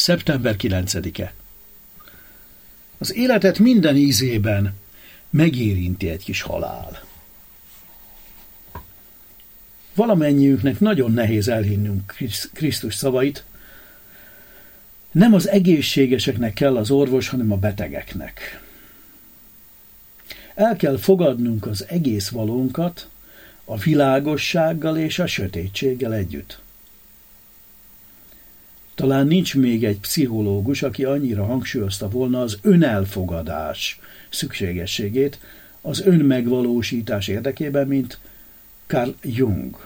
Szeptember 9-e. Az életet minden ízében megérinti egy kis halál. Valamennyiünknek nagyon nehéz elhinnünk Krisztus szavait. Nem az egészségeseknek kell az orvos, hanem a betegeknek. El kell fogadnunk az egész valónkat, a világossággal és a sötétséggel együtt. Talán nincs még egy pszichológus, aki annyira hangsúlyozta volna az önelfogadás szükségességét az önmegvalósítás érdekében, mint Carl Jung.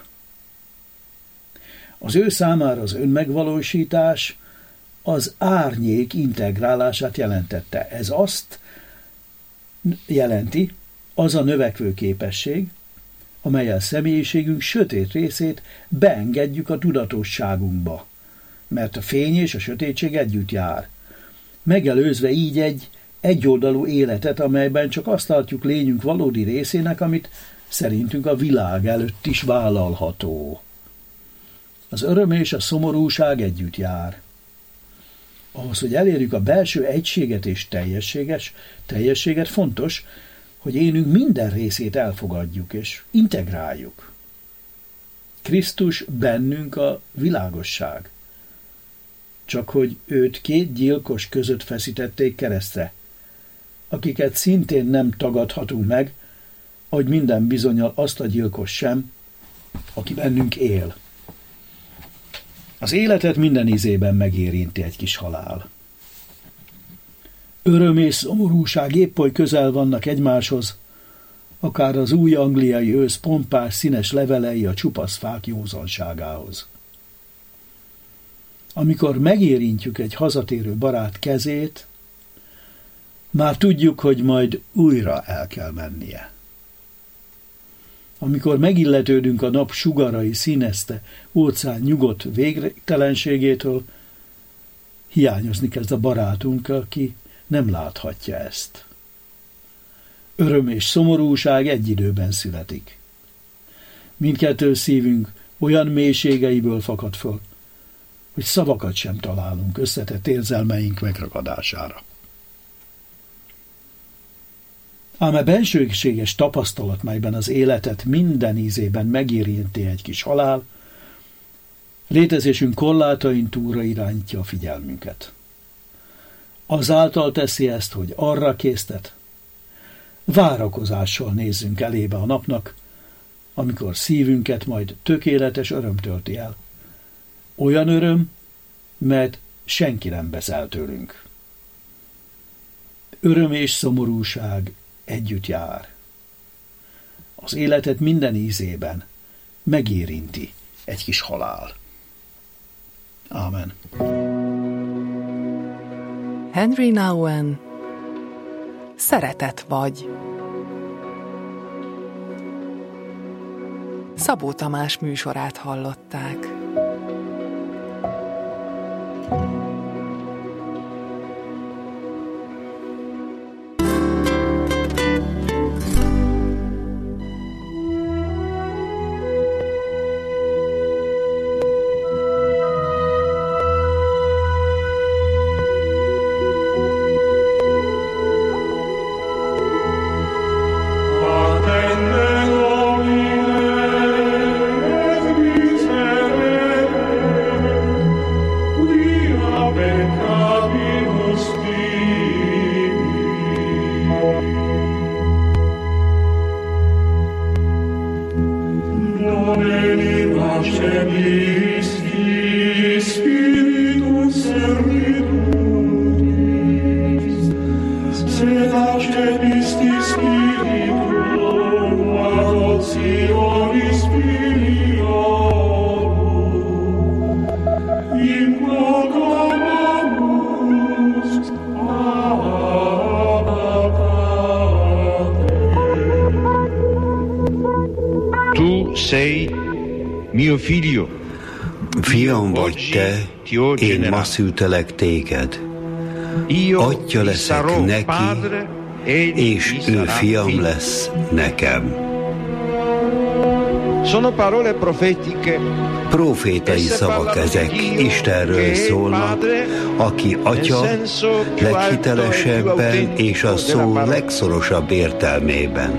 Az ő számára az önmegvalósítás az árnyék integrálását jelentette. Ez azt jelenti, az a növekvő képesség, amellyel személyiségünk sötét részét beengedjük a tudatosságunkba, mert a fény és a sötétség együtt jár, megelőzve így egy egyoldalú életet, amelyben csak azt tartjuk lényünk valódi részének, amit szerintünk a világ előtt is vállalható. Az öröm és a szomorúság együtt jár. Ahhoz, hogy elérjük a belső egységet és teljességet, fontos, hogy énünk minden részét elfogadjuk és integráljuk. Krisztus bennünk a világosság. Csak hogy őt 2 gyilkos között feszítették keresztre, akiket szintén nem tagadhatunk meg, ahogy minden bizonnyal azt a gyilkos sem, aki bennünk él. Az életet minden ízében megérinti egy kis halál. Öröm és szomorúság épp oly közel vannak egymáshoz, akár az új angliai ősz pompás színes levelei a csupasz fák józanságához. Amikor megérintjük egy hazatérő barát kezét, már tudjuk, hogy majd újra el kell mennie. Amikor megilletődünk a nap sugarai színezte óceán nyugodt végtelenségétől, hiányozni kezd a barátunk, aki nem láthatja ezt. Öröm és szomorúság egy időben születik. Mindkettő szívünk olyan mélységeiből fakad föl, hogy szavakat sem találunk összetett érzelmeink megragadására. Ám a bensőséges tapasztalat, melyben az életet minden ízében megérinti egy kis halál, létezésünk korlátain túlra irányítja a figyelmünket. Azáltal teszi ezt, hogy arra késztet, várakozással nézzünk elébe a napnak, amikor szívünket majd tökéletes öröm tölti el. Olyan öröm, mert senki nem vesz el tőlünk. Öröm és szomorúság együtt jár. Az életet minden ízében megérinti egy kis halál. Ámen. Henry Nouwen, Szeretet vagy. Szabó Tamás műsorát hallották. Fiam vagy te, én ma szültelek téged. Atya leszek neki, és ő fiam lesz nekem. Profétai szavak ezek, Istenről szólnak, aki Atya leghitelesebben és a szó legszorosabb értelmében.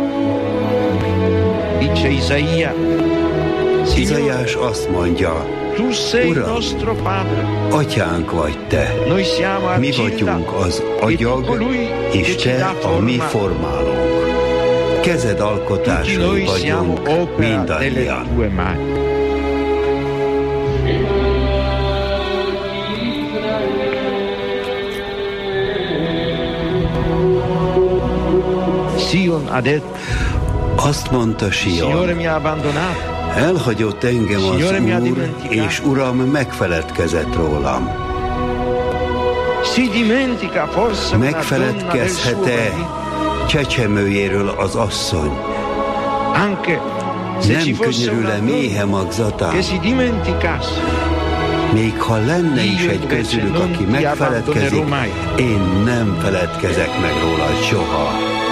Izaiás azt mondja, Uram, Atyánk vagy Te, mi vagyunk az agyag, és Te a mi formálónk. Kezed alkotásai vagyunk mindannyian. Azt mondta Sion, elhagyott engem az Úr, és Uram megfeledkezett rólam. Megfeledkezhet-e csecsemőjéről az asszony? Nem könyörül-e méhe magzatán? Még ha lenne is egy közülük, aki megfeledkezik, én nem feledkezek meg róla soha.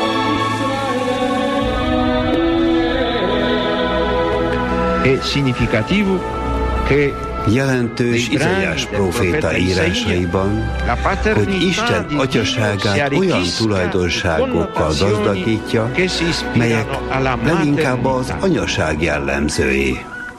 Jelentős Izaiás próféta írásaiban, hogy Isten atyaságát olyan tulajdonságokkal gazdagítja, melyek leginkább az anyaság jellemzői.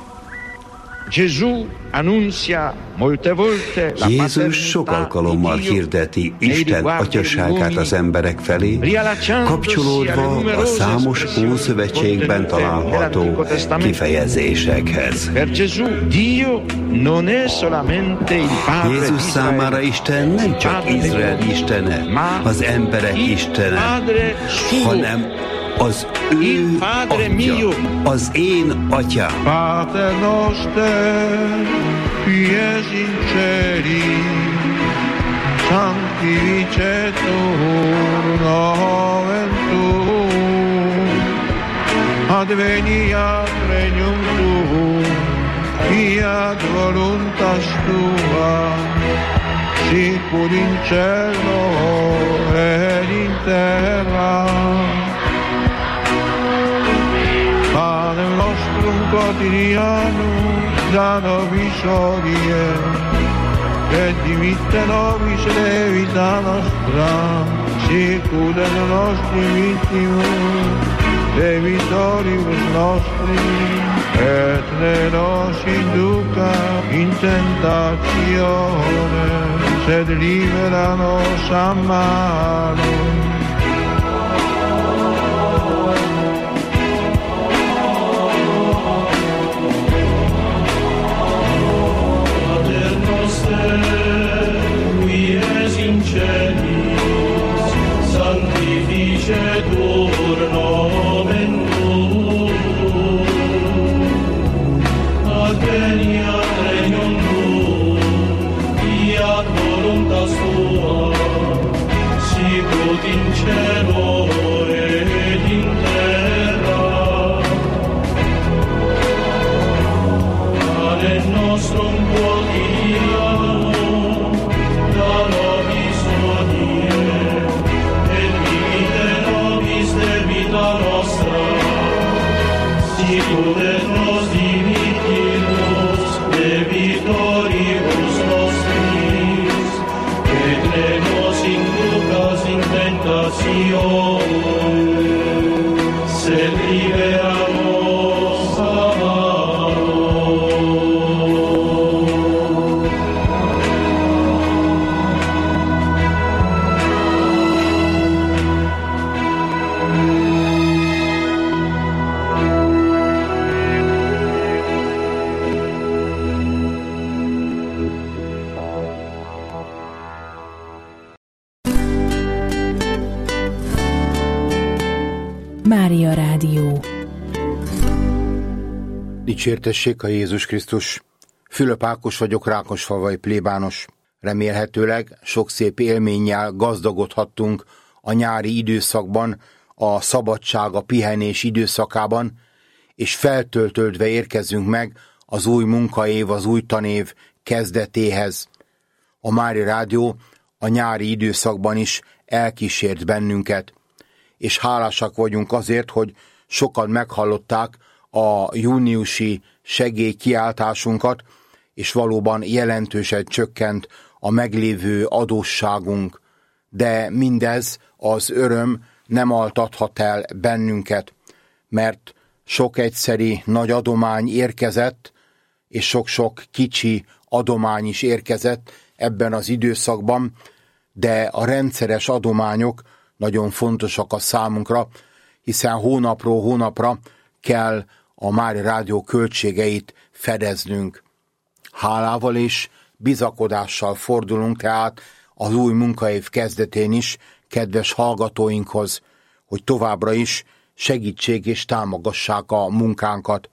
Jézus sok alkalommal hirdeti Isten atyaságát az emberek felé, kapcsolódva a számos Ószövetségben található kifejezésekhez. Jézus számára Isten nem csak Izrael istene, az emberek istene, hanem az ő Atya, az én Atyám. Pater noster, qui es in celi, sanctificetur nomen tuum, adveniat regnum tuum, fiat voluntas tua, sicut in cielo et in terra. Panem nostrum quotidianum da nobis hodie, et dimitte nobis levita nostra, sicut et nostri vittimus, debitoribus nostri, et ne nos induca in tentatione, sed libera nos a malo. Qui es in celis, sanctificetur nomen tuum, adveniat regnum tuum, fiat voluntas tua, sicut in cielo et in terra. Panem nostrum quotidianum da nobis hodie, et dimitte nobis debita nostra, sicut et nos dimittimus debitoribus nostris, et ne nos inducas in tentatione, sed libera nos a malo. Mária Rádió. Dicsértessék a Jézus Krisztus! Fülöp Ákos vagyok, rákosfalvai plébános. Remélhetőleg sok szép élménnyel gazdagodhattunk a nyári időszakban, a szabadság, a pihenés időszakában, és feltöltődve érkezünk meg az új munkaév, az új tanév kezdetéhez. A Mária Rádió a nyári időszakban is elkísért bennünket, és hálásak vagyunk azért, hogy sokan meghallották a júniusi segélykiáltásunkat, és valóban jelentősen csökkent a meglévő adósságunk, de mindez, az öröm nem altathat el bennünket, mert sok egyszeri nagy adomány érkezett, és sok-sok kicsi adomány is érkezett ebben az időszakban, de a rendszeres adományok nagyon fontosak a számunkra, hiszen hónapról hónapra kell a Mária Rádió költségeit fedeznünk. Hálával és bizakodással fordulunk tehát az új munkaév kezdetén is kedves hallgatóinkhoz, hogy továbbra is segítség és támogassák a munkánkat.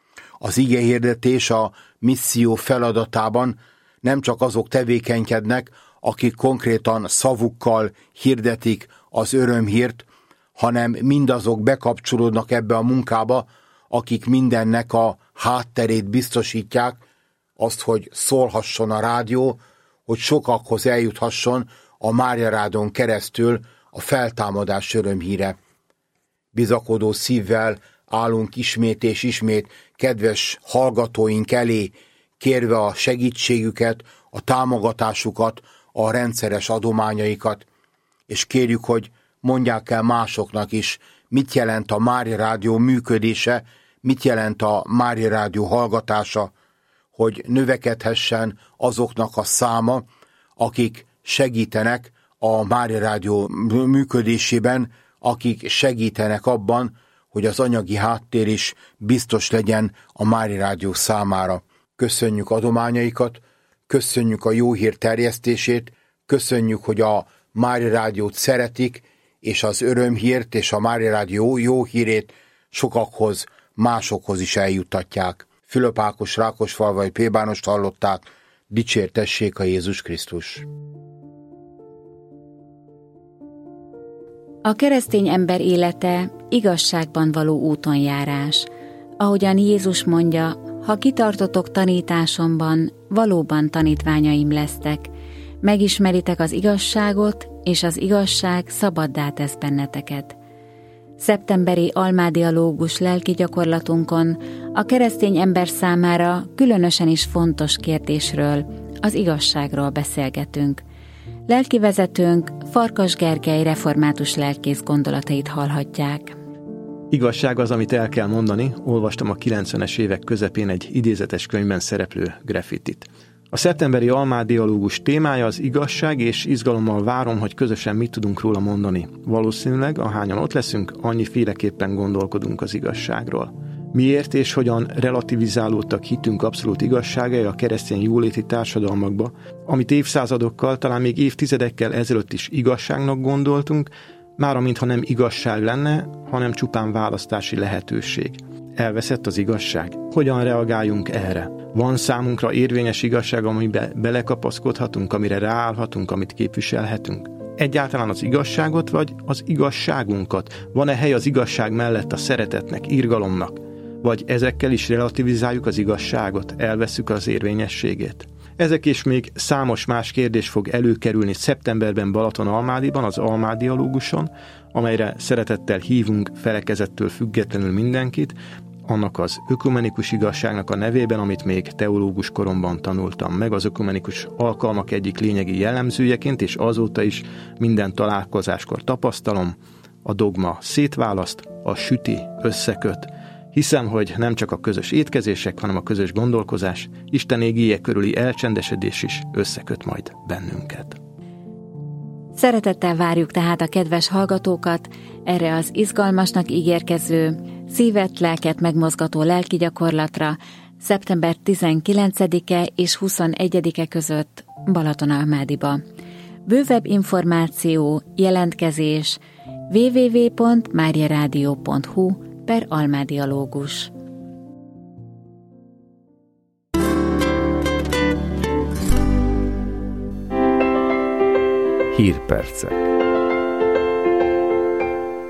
Az igehirdetés a misszió feladatában nem csak azok tevékenykednek, akik konkrétan szavukkal hirdetik az örömhírt, hanem mindazok bekapcsolódnak ebbe a munkába, akik mindennek a hátterét biztosítják, azt, hogy szólhasson a rádió, hogy sokakhoz eljuthasson a Mária Rádión keresztül a feltámadás örömhíre. Bizakodó szívvel állunk ismét és ismét kedves hallgatóink elé, kérve a segítségüket, a támogatásukat, a rendszeres adományaikat, és kérjük, hogy mondják el másoknak is, mit jelent a Mária Rádió működése, mit jelent a Mária Rádió hallgatása, hogy növekedhessen azoknak a száma, akik segítenek a Mária Rádió működésében, akik segítenek abban, hogy az anyagi háttér is biztos legyen a Mária Rádió számára. Köszönjük adományaikat, köszönjük a jó hír terjesztését, köszönjük, hogy a Mária Rádiót szeretik, és az örömhírt és a Mária Rádió jó hírét sokakhoz, másokhoz is eljuttatják. Fülöp Ákos Rákosfalvai plébánost hallották, dicsértessék a Jézus Krisztus! A keresztény ember élete igazságban való úton járás. Ahogyan Jézus mondja, ha kitartotok tanításomban, valóban tanítványaim lesztek, megismeritek az igazságot, és az igazság szabaddá tesz benneteket. Szeptemberi almádialógus lelki gyakorlatunkon a keresztény ember számára különösen is fontos kérdésről, az igazságról beszélgetünk. Lelkivezetőnk Farkas Gergely református lelkész gondolatait hallhatják. Igazság az, amit el kell mondani, olvastam a 90-es évek közepén egy idézetes könyvben szereplő graffitit. A szeptemberi almádialógus témája az igazság, és izgalommal várom, hogy közösen mit tudunk róla mondani. Valószínűleg, ahányan ott leszünk, annyiféleképpen gondolkodunk az igazságról. Miért és hogyan relativizálódtak hitünk abszolút igazságai a keresztény jóléti társadalmakba, amit évszázadokkal, talán még évtizedekkel ezelőtt is igazságnak gondoltunk, mára mintha nem igazság lenne, hanem csupán választási lehetőség. Elveszett az igazság? Hogyan reagáljunk erre? Van számunkra érvényes igazság, amibe belekapaszkodhatunk, amire ráállhatunk, amit képviselhetünk? Egyáltalán az igazságot, vagy az igazságunkat? Van-e hely az igazság mellett a szeretetnek, irgalomnak? Vagy ezekkel is relativizáljuk az igazságot, elvesszük az érvényességét? Ezek és még számos más kérdés fog előkerülni szeptemberben Balatonalmádiban, az almádialóguson, amelyre szeretettel hívunk felekezettől függetlenül mindenkit, annak az ökumenikus igazságnak a nevében, amit még teológus koromban tanultam meg, az ökumenikus alkalmak egyik lényegi jellemzőjeként, és azóta is minden találkozáskor tapasztalom, a dogma szétválaszt, a süti összeköt. Hiszem, hogy nem csak a közös étkezések, hanem a közös gondolkozás, Isten égéje körüli elcsendesedés is összeköt majd bennünket. Szeretettel várjuk tehát a kedves hallgatókat erre az izgalmasnak ígérkező, szívet, lelket megmozgató lelki gyakorlatra szeptember 19-e és 21-e között Balatonalmádiba. Bővebb információ, jelentkezés www.mariaradio.hu/almádialógus. Hírpercek.